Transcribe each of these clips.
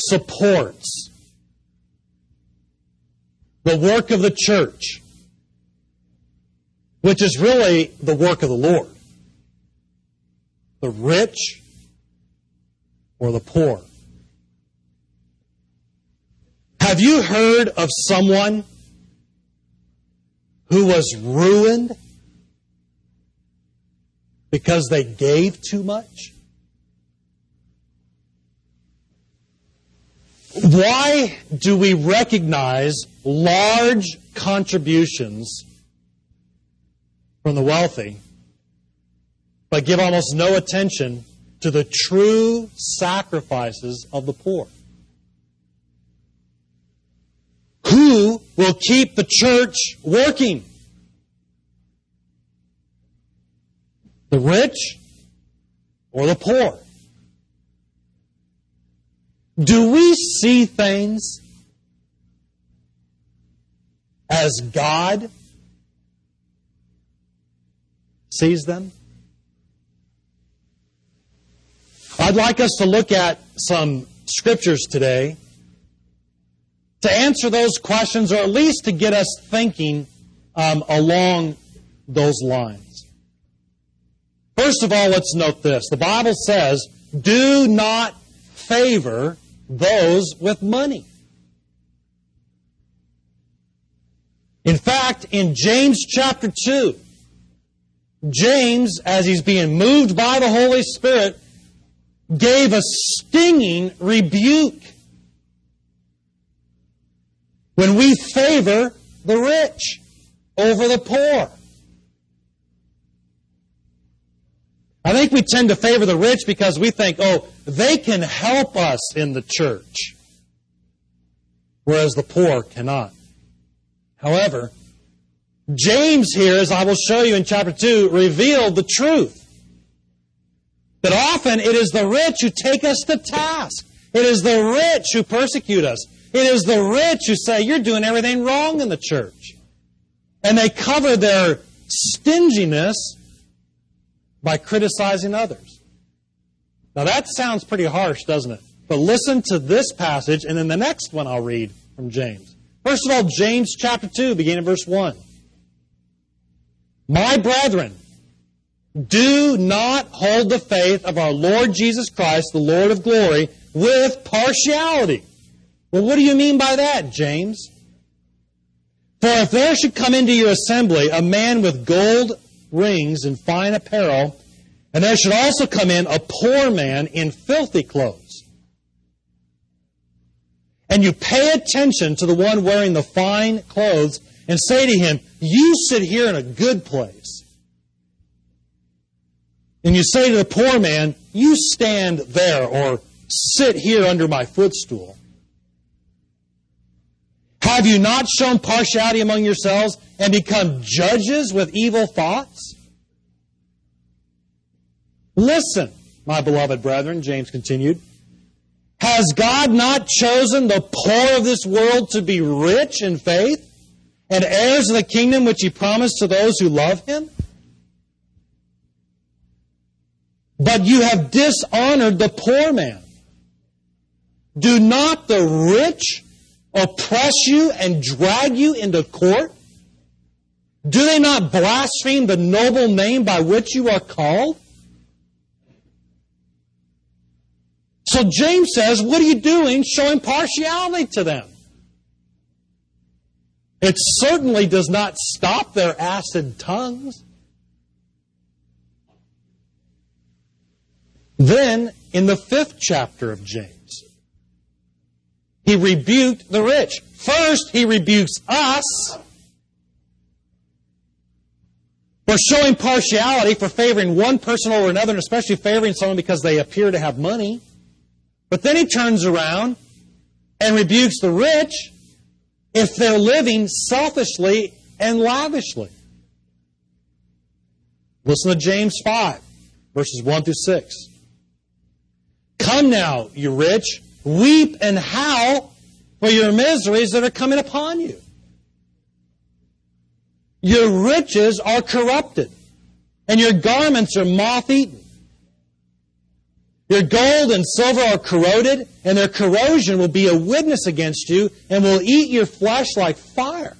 supports the work of the church, which is really the work of the Lord? The rich or the poor? Have you heard of someone who was ruined because they gave too much? Why do we recognize large contributions from the wealthy, but give almost no attention to the true sacrifices of the poor? Who will keep the church working? The rich or the poor? Do we see things as God sees them? I'd like us to look at some scriptures today to answer those questions, or at least to get us thinking along those lines. First of all, let's note this. The Bible says, do not favor those with money. In fact, in James chapter 2, James, as he's being moved by the Holy Spirit, gave a stinging rebuke when we favor the rich over the poor. I think we tend to favor the rich because we think, oh, they can help us in the church, whereas the poor cannot. However, James here, as I will show you in chapter 2, revealed the truth. That often it is the rich who take us to task. It is the rich who persecute us. It is the rich who say, you're doing everything wrong in the church. And they cover their stinginess by criticizing others. Now that sounds pretty harsh, doesn't it? But listen to this passage, and then the next one I'll read from James. First of all, James chapter 2, beginning in verse 1. My brethren, do not hold the faith of our Lord Jesus Christ, the Lord of glory, with partiality. Well, what do you mean by that, James? For if there should come into your assembly a man with gold rings and fine apparel, and there should also come in a poor man in filthy clothes, and you pay attention to the one wearing the fine clothes and say to him, you sit here in a good place, and you say to the poor man, you stand there or sit here under my footstool, have you not shown partiality among yourselves and become judges with evil thoughts? Listen, my beloved brethren, James continued, has God not chosen the poor of this world to be rich in faith and heirs of the kingdom which He promised to those who love Him? But you have dishonored the poor man. Do not the rich oppress you and drag you into court? Do they not blaspheme the noble name by which you are called? So James says, what are you doing showing partiality to them? It certainly does not stop their acid tongues. Then, in the 5th chapter of James, he rebuked the rich. First, he rebukes us for showing partiality, for favoring one person over another, and especially favoring someone because they appear to have money. But then he turns around and rebukes the rich if they're living selfishly and lavishly. Listen to James 5, verses 1 through 6. Come now, you rich, weep and howl for your miseries that are coming upon you. Your riches are corrupted, and your garments are moth-eaten. Your gold and silver are corroded, and their corrosion will be a witness against you and will eat your flesh like fire.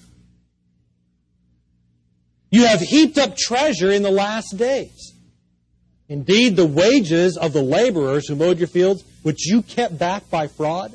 You have heaped up treasure in the last days. Indeed, the wages of the laborers who mowed your fields, which you kept back by fraud.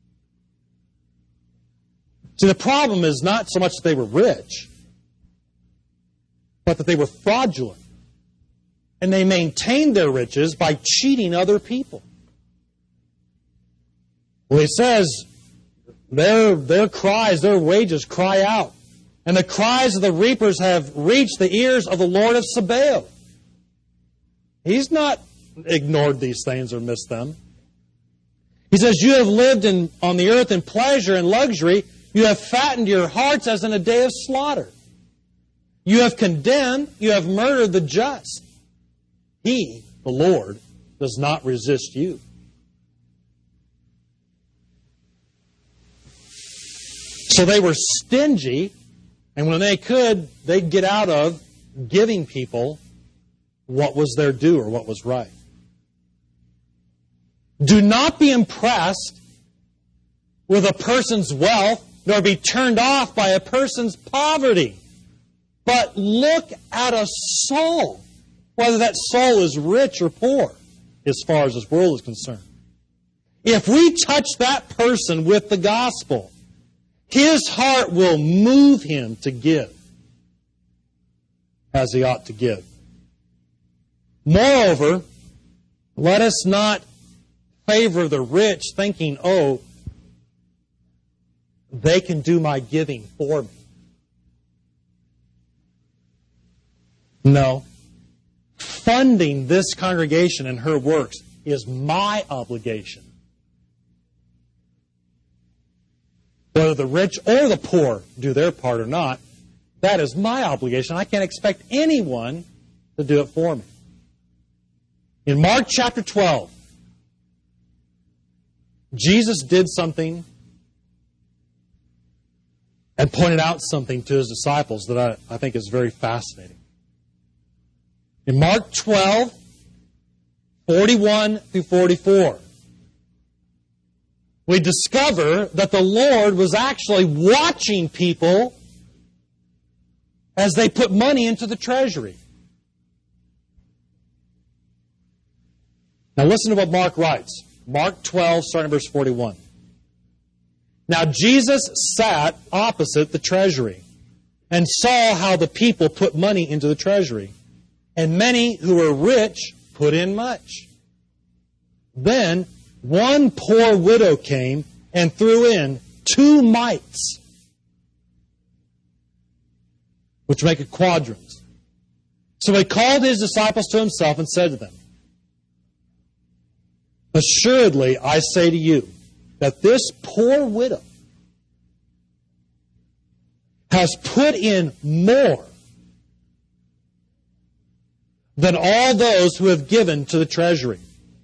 See, the problem is not so much that they were rich, but that they were fraudulent. And they maintained their riches by cheating other people. Well, he says, their cries, their wages cry out. And the cries of the reapers have reached the ears of the Lord of Sabaoth. He's not ignored these things or missed them. He says, you have lived on the earth in pleasure and luxury. You have fattened your hearts as in a day of slaughter. You have condemned, you have murdered the just. He, the Lord, does not resist you. So they were stingy, and when they could, they'd get out of giving people what was their due or what was right. Do not be impressed with a person's wealth, nor be turned off by a person's poverty. But look at a soul, whether that soul is rich or poor, as far as this world is concerned. If we touch that person with the gospel, his heart will move him to give as he ought to give. Moreover, let us not favor the rich thinking, oh, they can do my giving for me. No. Funding this congregation and her works is my obligation. Whether the rich or the poor do their part or not, that is my obligation. I can't expect anyone to do it for me. In Mark chapter 12, Jesus did something and pointed out something to his disciples that I think is very fascinating. In Mark 12, 41 through 44, we discover that the Lord was actually watching people as they put money into the treasury. Now listen to what Mark writes. Mark 12, starting verse 41. Now Jesus sat opposite the treasury and saw how the people put money into the treasury. And many who were rich put in much. Then one poor widow came and threw in 2 mites, which make a quadrant. So he called his disciples to himself and said to them, assuredly, I say to you, that this poor widow has put in more than all those who have given to the treasury.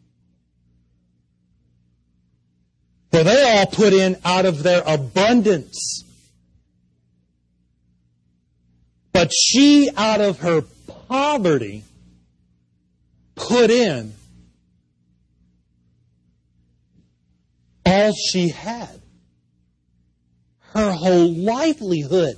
For they all put in out of their abundance. But she, out of her poverty, put in all she had. Her whole livelihood.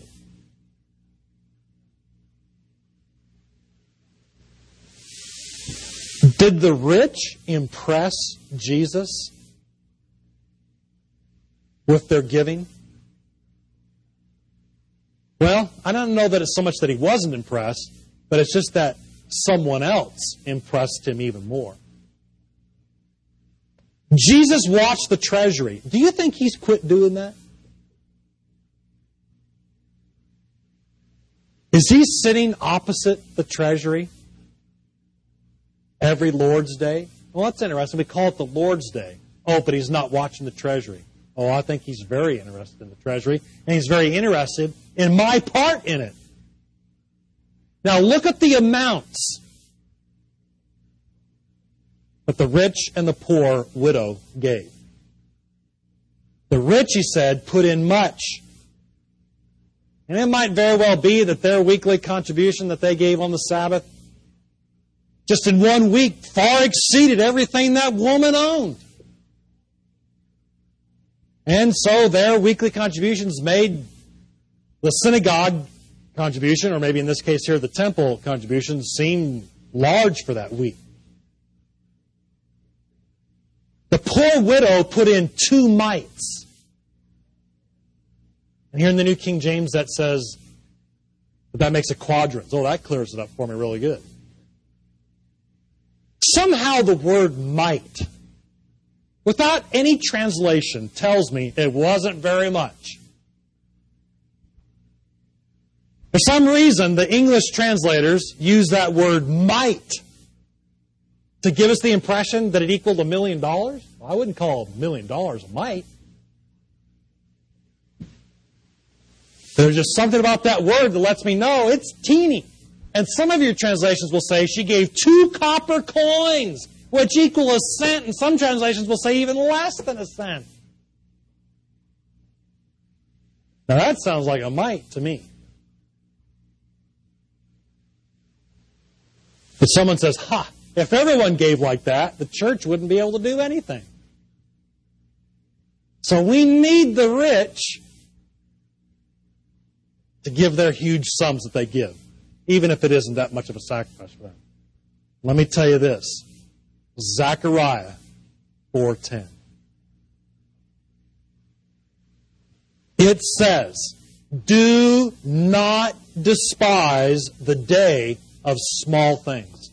Did the rich impress Jesus with their giving? Well, I don't know that it's so much that he wasn't impressed, but it's just that someone else impressed him even more. Jesus watched the treasury. Do you think he's quit doing that? Is he sitting opposite the treasury every Lord's Day? Well, that's interesting. We call it the Lord's Day. Oh, but he's not watching the treasury. Oh, I think he's very interested in the treasury, and he's very interested in my part in it. Now, look at the amounts that the rich and the poor widow gave. The rich, he said, put in much. And it might very well be that their weekly contribution that they gave on the Sabbath just in 1 week, far exceeded everything that woman owned. And so their weekly contributions made the synagogue contribution, or maybe in this case here, the temple contribution, seem large for that week. The poor widow put in 2 mites. And here in the New King James that says that makes a quadrant. Oh, that clears it up for me really good. Somehow the word mite, without any translation, tells me it wasn't very much. For some reason, the English translators use that word might to give us the impression that it equaled $1 million. Well, I wouldn't call $1 million a mite. There's just something about that word that lets me know it's teeny. And some of your translations will say she gave 2 copper coins, which equal a cent, and some translations will say even less than a cent. Now that sounds like a mite to me. But someone says, if everyone gave like that, the church wouldn't be able to do anything. So we need the rich to give their huge sums that they give, even if it isn't that much of a sacrifice for them. Let me tell you this. Zechariah 4:10. It says, "Do not despise the day of small things."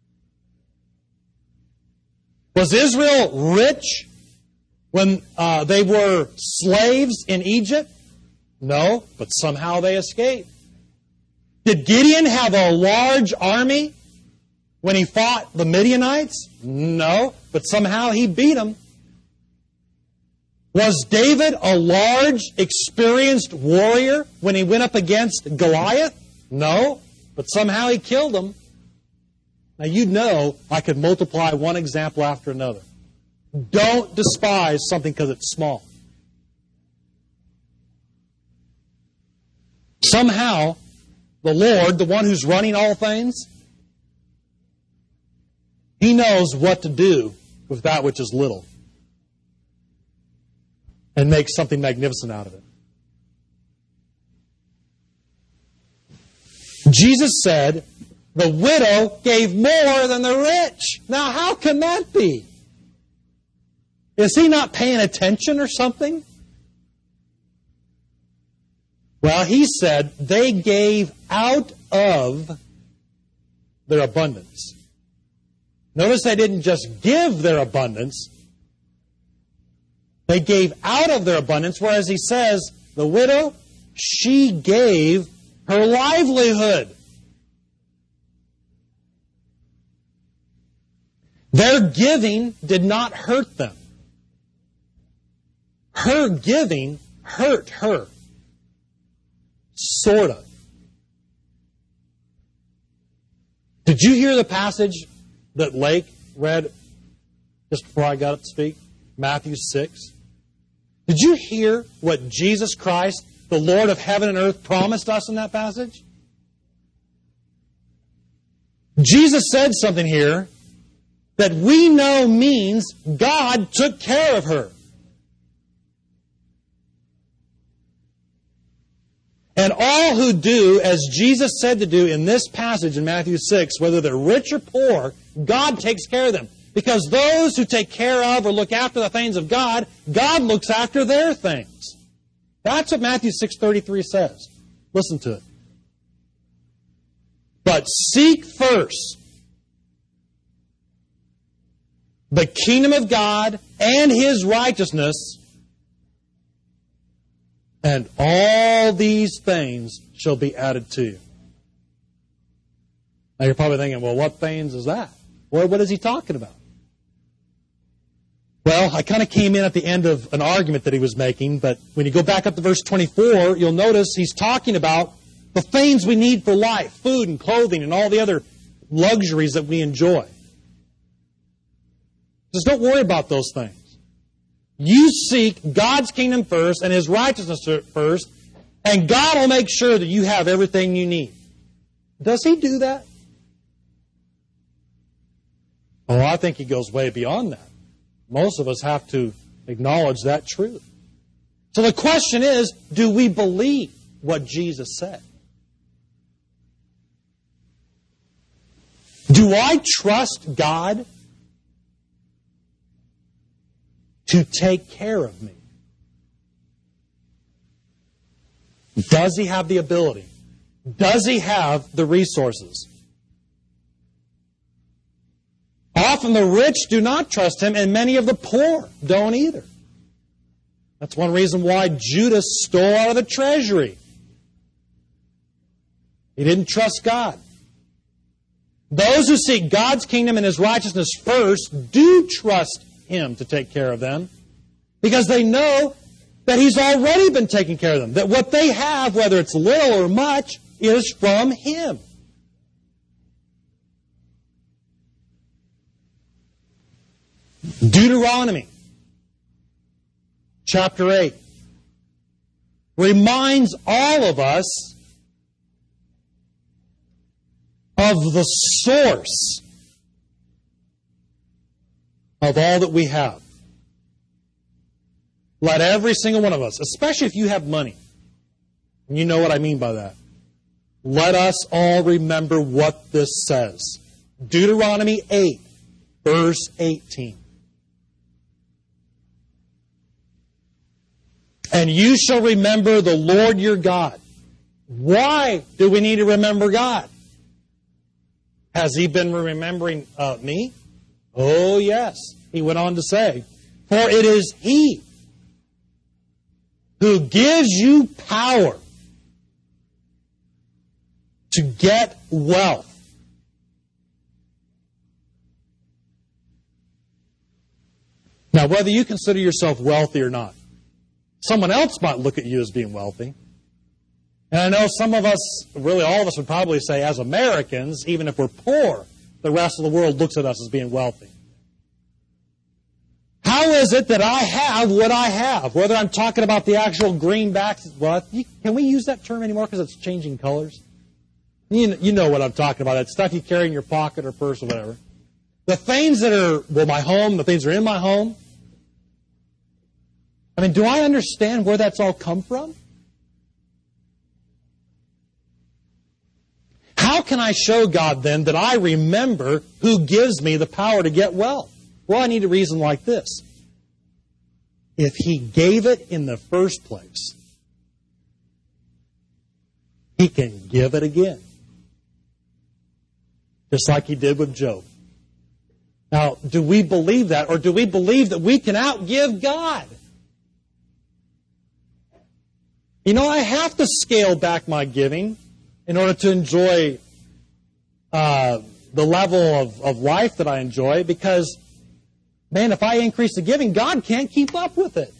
Was Israel rich when they were slaves in Egypt? No, but somehow they escaped. Did Gideon have a large army when he fought the Midianites? No, but somehow he beat them. Was David a large, experienced warrior when he went up against Goliath? No, but somehow he killed him. Now you know I could multiply one example after another. Don't despise something because it's small. Somehow, the Lord, the one who's running all things, He knows what to do with that which is little and make something magnificent out of it. Jesus said, the widow gave more than the rich. Now, how can that be? Is He not paying attention or something? Well, He said they gave out of their abundance. Notice they didn't just give their abundance. They gave out of their abundance, whereas He says, the widow, she gave her livelihood. Their giving did not hurt them. Her giving hurt her. Sort of. Did you hear the passage that Lake read just before I got up to speak? Matthew 6. Did you hear what Jesus Christ, the Lord of heaven and earth, promised us in that passage? Jesus said something here that we know means God took care of her. And all who do as Jesus said to do in this passage in Matthew 6, whether they're rich or poor, God takes care of them. Because those who take care of or look after the things of God, God looks after their things. That's what Matthew 6:33 says. Listen to it. But seek first the kingdom of God and His righteousness, and all these things shall be added to you. Now you're probably thinking, well, what things is that? Well, what is he talking about? Well, I kind of came in at the end of an argument that he was making, but when you go back up to verse 24, you'll notice he's talking about the things we need for life, food and clothing and all the other luxuries that we enjoy. Just don't worry about those things. You seek God's kingdom first and His righteousness first, and God will make sure that you have everything you need. Does He do that? Oh, I think he goes way beyond that. Most of us have to acknowledge that truth. So the question is, do we believe what Jesus said? Do I trust God to take care of me? Does He have the ability? Does He have the resources? Often the rich do not trust Him, and many of the poor don't either. That's one reason why Judas stole out of the treasury. He didn't trust God. Those who seek God's kingdom and His righteousness first do trust Him to take care of them, because they know that He's already been taking care of them. That what they have, whether it's little or much, is from Him. Deuteronomy chapter 8 reminds all of us of the source of all that we have. Let every single one of us, especially if you have money, and you know what I mean by that, let us all remember what this says. Deuteronomy 8, verse 18. And you shall remember the Lord your God. Why do we need to remember God? Has He been remembering me? Oh, yes. He went on to say, for it is He who gives you power to get wealth. Now, whether you consider yourself wealthy or not, someone else might look at you as being wealthy. And I know some of us, really all of us would probably say, as Americans, even if we're poor, the rest of the world looks at us as being wealthy. How is it that I have what I have? Whether I'm talking about the actual greenbacks, well, can we use that term anymore because it's changing colors? You know what I'm talking about, that stuff you carry in your pocket or purse or whatever. The things that are, well, my home, the things that are in my home. I mean, do I understand where that's all come from? How can I show God then that I remember who gives me the power to get wealth? Well, I need a reason like this. If He gave it in the first place, He can give it again. Just like He did with Job. Now, do we believe that, or do we believe that we can outgive God? You know, I have to scale back my giving in order to enjoy the level of life that I enjoy, because, man, if I increase the giving, God can't keep up with it.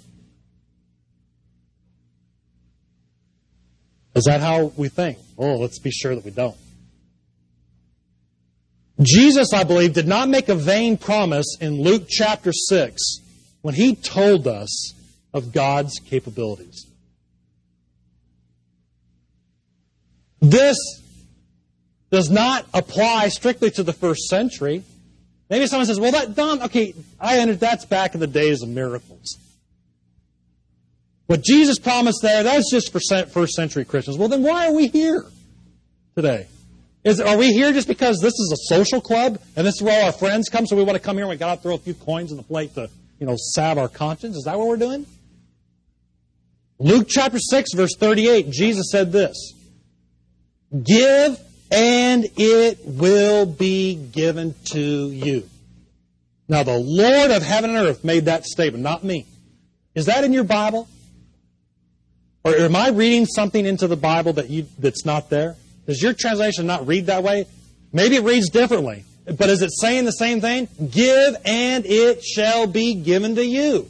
Is that how we think? Oh, let's be sure that we don't. Jesus, I believe, did not make a vain promise in Luke chapter 6 when He told us of God's capabilities. This does not apply strictly to the first century. Maybe someone says, well, that's back in the days of miracles. What Jesus promised there, that's just for first century Christians. Well, then why are we here today? Are we here just because this is a social club and this is where all our friends come, so we want to come here and we got to throw a few coins in the plate to, salve our conscience? Is that what we're doing? Luke chapter 6, verse 38, Jesus said this, give and it will be given to you. Now, the Lord of heaven and earth made that statement, not me. Is that in your Bible? Or am I reading something into the Bible that's not there? Does your translation not read that way? Maybe it reads differently. But is it saying the same thing? Give and it shall be given to you.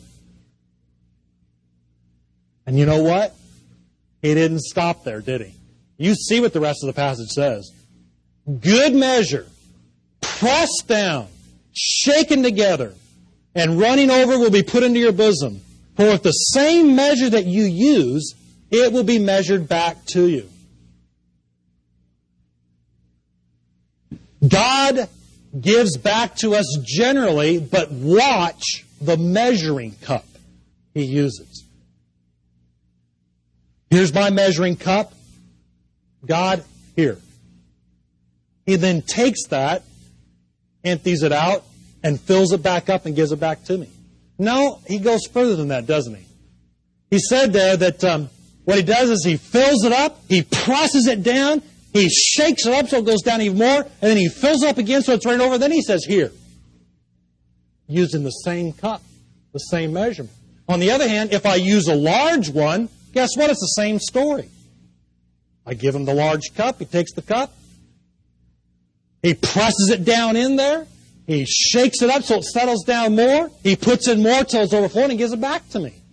And you know what? He didn't stop there, did He? You see what the rest of the passage says. Good measure, pressed down, shaken together, and running over will be put into your bosom. For with the same measure that you use, it will be measured back to you. God gives back to us generally, but watch the measuring cup He uses. Here's my measuring cup. God, here. He then takes that, empties it out, and fills it back up and gives it back to me. No, He goes further than that, doesn't He? He said there that what He does is He fills it up, He presses it down, He shakes it up so it goes down even more, and then He fills it up again so it's right over. Then He says, here. Using the same cup, the same measurement. On the other hand, if I use a large one, guess what? It's the same story. I give Him the large cup. He takes the cup. He presses it down in there. He shakes it up so it settles down more. He puts in more till it's overflowing and gives it back to me.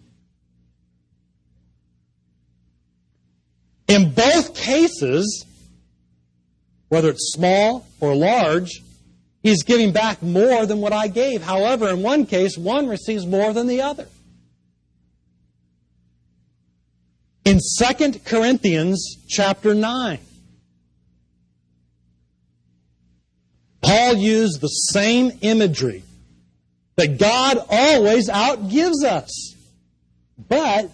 In both cases, whether it's small or large, He's giving back more than what I gave. However, in one case, one receives more than the other. In 2 Corinthians chapter 9, Paul used the same imagery that God always outgives us. But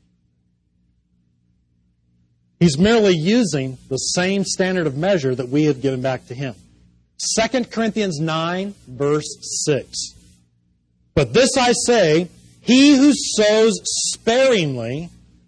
He's merely using the same standard of measure that we have given back to Him. 2 Corinthians 9, verse 6. But this I say, he who sows sparingly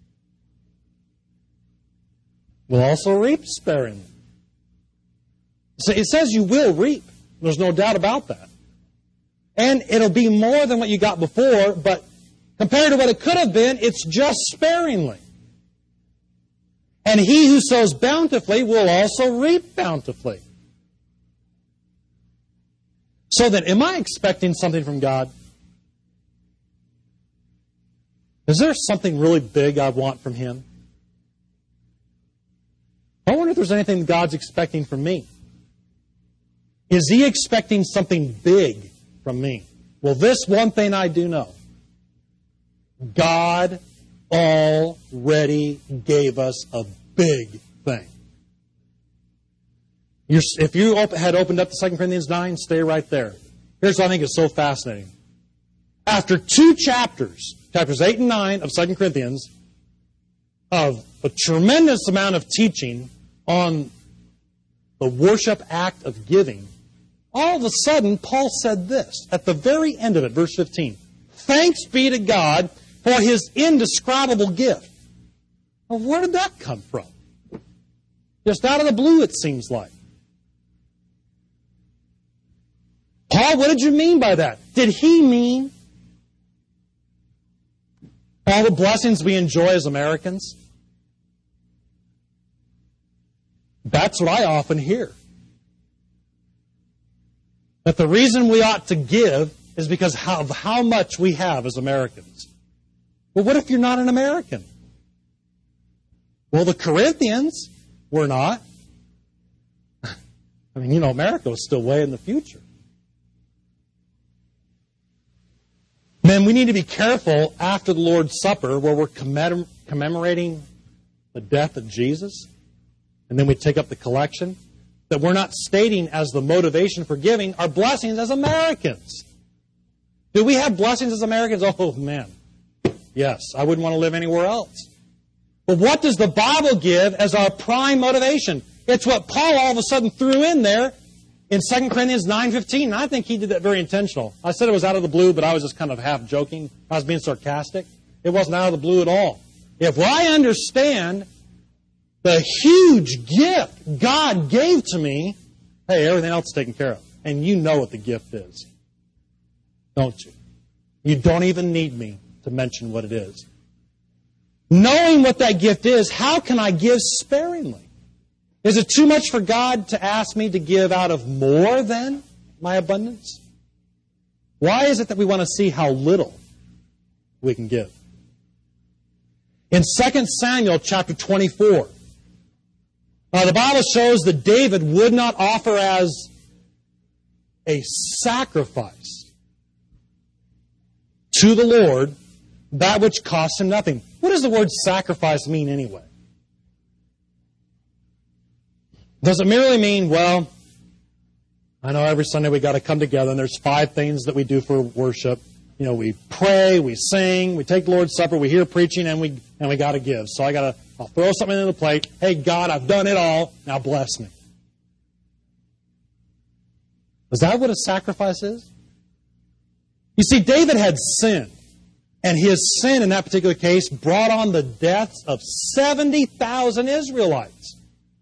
will also reap sparingly. So it says you will reap. There's no doubt about that. And it'll be more than what you got before, but compared to what it could have been, it's just sparingly. And he who sows bountifully will also reap bountifully. So then, am I expecting something from God? Is there something really big I want from Him? I wonder if there's anything God's expecting from me. Is He expecting something big from me? Well, this one thing I do know. God already gave us a big thing. If you had opened up to 2 Corinthians 9, stay right there. Here's what I think is so fascinating. After 2 chapters, chapters 8 and 9 of 2 Corinthians, of a tremendous amount of teaching on the worship act of giving, all of a sudden, Paul said this, at the very end of it, verse 15, "Thanks be to God for His indescribable gift." Well, where did that come from? Just out of the blue, it seems like. Paul, what did you mean by that? Did he mean all the blessings we enjoy as Americans? That's what I often hear. That the reason we ought to give is because of how much we have as Americans. Well, what if you're not an American? Well, the Corinthians were not. I mean, America was still way in the future. Men, we need to be careful after the Lord's Supper where we're commemorating the death of Jesus, and then we take up the collection, that we're not stating as the motivation for giving our blessings as Americans. Do we have blessings as Americans? Oh, man. Yes, I wouldn't want to live anywhere else. But what does the Bible give as our prime motivation? It's what Paul all of a sudden threw in there in 2 Corinthians 9:15. And I think he did that very intentional. I said it was out of the blue, but I was just kind of half joking. I was being sarcastic. It wasn't out of the blue at all. If I understand the huge gift God gave to me, hey, everything else is taken care of. And you know what the gift is, don't you? You don't even need me to mention what it is. Knowing what that gift is, how can I give sparingly? Is it too much for God to ask me to give out of more than my abundance? Why is it that we want to see how little we can give? In 2 Samuel chapter 24, the Bible shows that David would not offer as a sacrifice to the Lord that which costs him nothing. What does the word sacrifice mean anyway? Does it merely mean, well, I know every Sunday we got to come together, and there's 5 things that we do for worship. You know, we pray, we sing, we take the Lord's Supper, we hear preaching, and we got to give. So I'll throw something in the plate. Hey, God, I've done it all. Now bless me. Is that what a sacrifice is? You see, David had sinned. And his sin in that particular case brought on the deaths of 70,000 Israelites.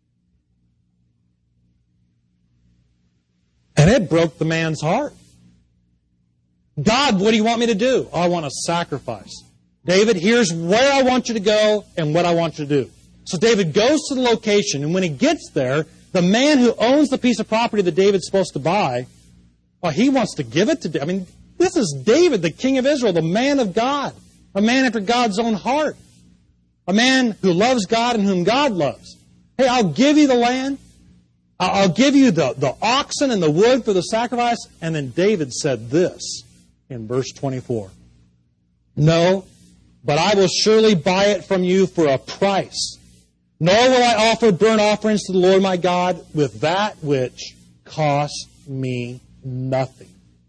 And it broke the man's heart. God, what do you want me to do? Oh, I want a sacrifice. David, here's where I want you to go and what I want you to do. So David goes to the location, and when he gets there, the man who owns the piece of property that David's supposed to buy, well, he wants to give it to David. I mean, this is David, the king of Israel, the man of God, a man after God's own heart, a man who loves God and whom God loves. Hey, I'll give you the land. I'll give you the oxen and the wood for the sacrifice. And then David said this in verse 24. No, but I will surely buy it from you for a price. Nor will I offer burnt offerings to the Lord my God with that which cost me nothing.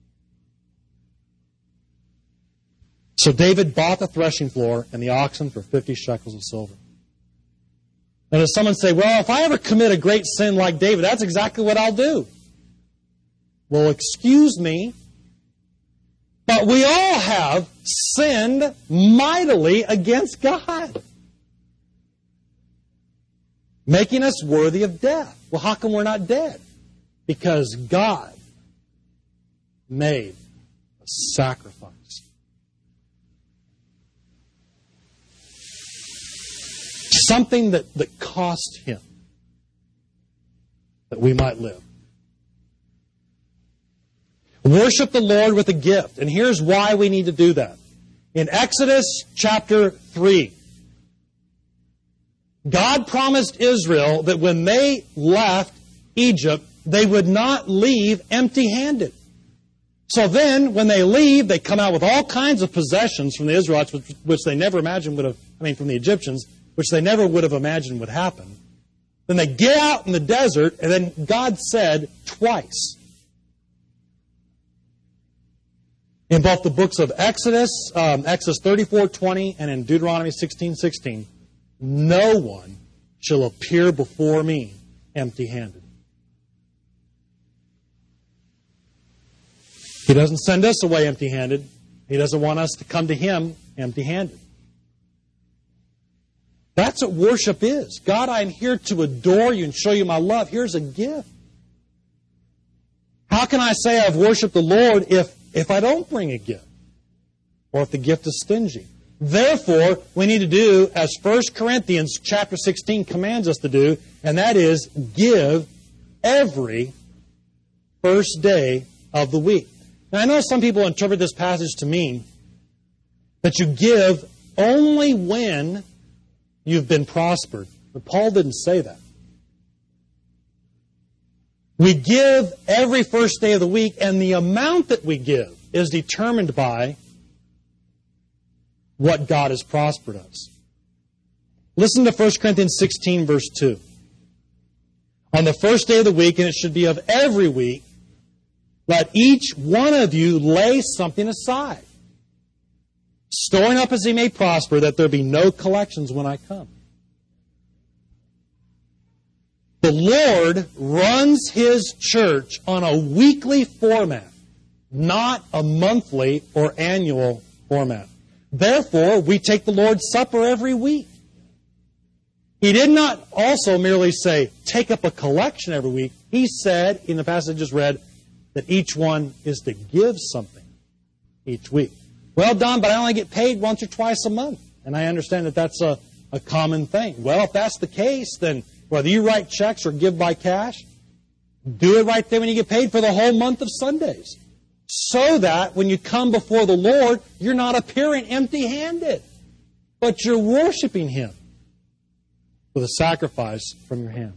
So David bought the threshing floor and the oxen for 50 shekels of silver. And if someone say, well, if I ever commit a great sin like David, that's exactly what I'll do. Well, excuse me, but we all have sinned mightily against God, making us worthy of death. Well, how come we're not dead? Because God made a sacrifice. Something that cost Him that we might live. Worship the Lord with a gift. And here's why we need to do that. In Exodus chapter 3, God promised Israel that when they left Egypt, they would not leave empty-handed. So then, when they leave, they come out with all kinds of possessions from the Israelites, which they never imagined would have, from the Egyptians, which they never would have imagined would happen. Then they get out in the desert, and then God said twice, in both the books of Exodus 34:20, and in Deuteronomy 16:16, no one shall appear before me empty-handed. He doesn't send us away empty-handed. He doesn't want us to come to Him empty-handed. That's what worship is. God, I'm here to adore you and show you my love. Here's a gift. How can I say I've worshiped the Lord if I don't bring a gift? Or if the gift is stingy? Therefore, we need to do as 1 Corinthians chapter 16 commands us to do, and that is give every first day of the week. Now, I know some people interpret this passage to mean that you give only when you've been prospered. But Paul didn't say that. We give every first day of the week, and the amount that we give is determined by what God has prospered us. Listen to 1 Corinthians 16, verse 2. On the first day of the week, and it should be of every week, let each one of you lay something aside, storing up as he may prosper, that there be no collections when I come. The Lord runs His church on a weekly format, not a monthly or annual format. Therefore, we take the Lord's Supper every week. He did not also merely say, take up a collection every week. He said, in the passage I just read, that each one is to give something each week. Well, Don, but I only get paid once or twice a month. And I understand that that's a common thing. Well, if that's the case, then whether you write checks or give by cash, do it right there when you get paid for the whole month of Sundays. So that when you come before the Lord, you're not appearing empty-handed, but you're worshiping Him with a sacrifice from your hand.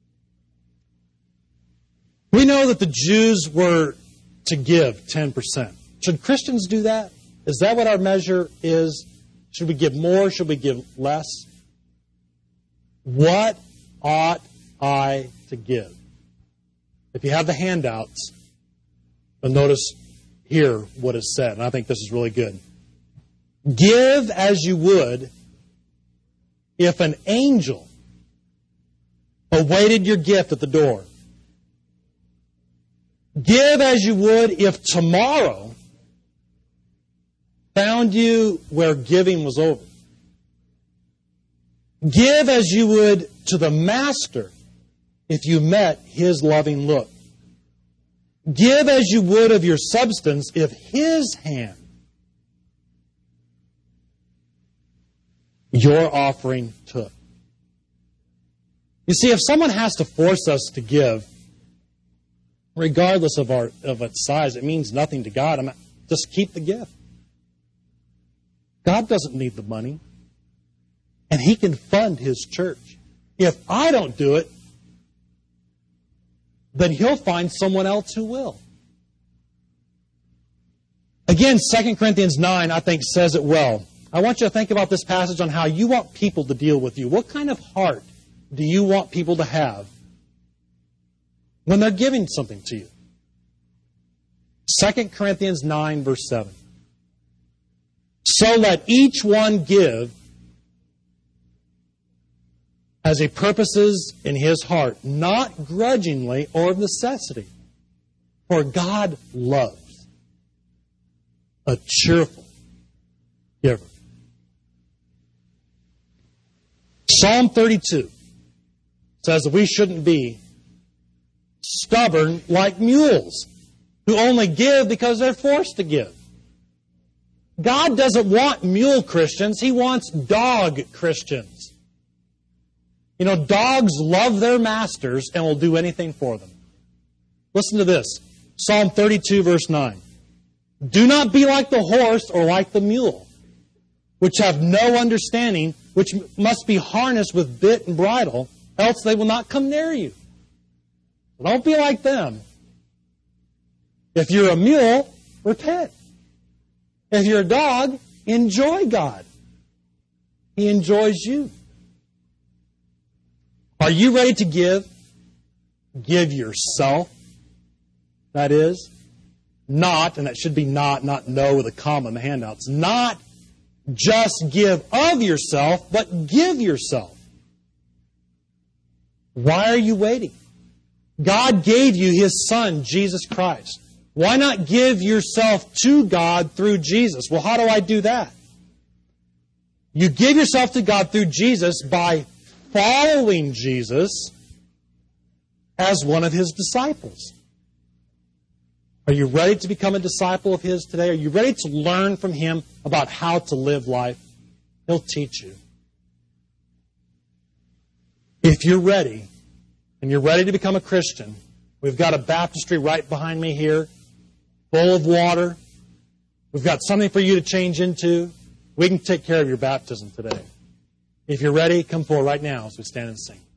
We know that the Jews were to give 10%. Should Christians do that? Is that what our measure is? Should we give more? Should we give less? What ought I to give? If you have the handouts, you'll notice here what is said, and I think this is really good. Give as you would if an angel awaited your gift at the door. Give as you would if tomorrow found you where giving was over. Give as you would to the master if you met his loving look. Give as you would of your substance if his hand your offering took. You see, if someone has to force us to give, regardless of its size, it means nothing to God. Just keep the gift. God doesn't need the money. And He can fund His church. If I don't do it, then He'll find someone else who will. Again, 2 Corinthians 9, I think, says it well. I want you to think about this passage on how you want people to deal with you. What kind of heart do you want people to have when they're giving something to you? 2 Corinthians 9, verse 7. So let each one give as he purposes in his heart, not grudgingly or of necessity. For God loves a cheerful giver. Psalm 32 says that we shouldn't be stubborn like mules who only give because they're forced to give. God doesn't want mule Christians. He wants dog Christians. You know, dogs love their masters and will do anything for them. Listen to this. Psalm 32, verse 9. Do not be like the horse or like the mule, which have no understanding, which must be harnessed with bit and bridle, else they will not come near you. Don't be like them. If you're a mule, repent. If you're a dog, enjoy God. He enjoys you. Are you ready to give? Give yourself. That is, not, and that should be not no with a comma in the handouts, not just give of yourself, but give yourself. Why are you waiting? God gave you His Son, Jesus Christ. Why not give yourself to God through Jesus? Well, how do I do that? You give yourself to God through Jesus by following Jesus as one of His disciples. Are you ready to become a disciple of His today? Are you ready to learn from Him about how to live life? He'll teach you. If you're ready, and you're ready to become a Christian, we've got a baptistry right behind me here, full of water. We've got something for you to change into. We can take care of your baptism today. If you're ready, come forward right now as we stand and sing.